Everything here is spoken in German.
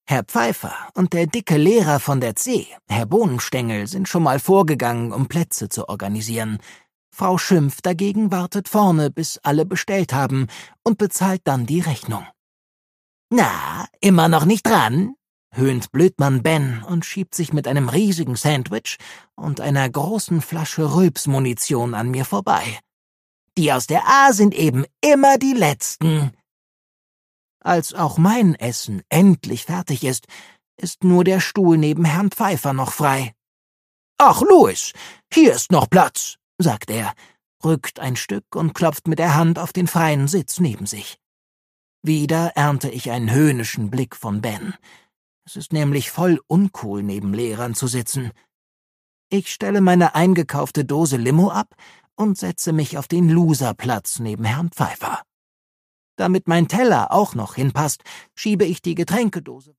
Herr Pfeiffer und der dicke Lehrer von der C, Herr Bohnenstengel, sind schon mal vorgegangen, um Plätze zu organisieren. Frau Schimpf dagegen wartet vorne, bis alle bestellt haben und bezahlt dann die Rechnung. »Na, immer noch nicht dran?« höhnt Blödmann Ben und schiebt sich mit einem riesigen Sandwich und einer großen Flasche Rülpsmunition an mir vorbei. »Die aus der A sind eben immer die Letzten.« Als auch mein Essen endlich fertig ist nur der Stuhl neben Herrn Pfeiffer noch frei. »Ach, Louis, hier ist noch Platz«, sagt er, rückt ein Stück und klopft mit der Hand auf den freien Sitz neben sich. Wieder ernte ich einen höhnischen Blick von Ben. Es ist nämlich voll uncool, neben Lehrern zu sitzen. Ich stelle meine eingekaufte Dose Limo ab und setze mich auf den Loserplatz neben Herrn Pfeiffer. Damit mein Teller auch noch hinpasst, schiebe ich die Getränkedose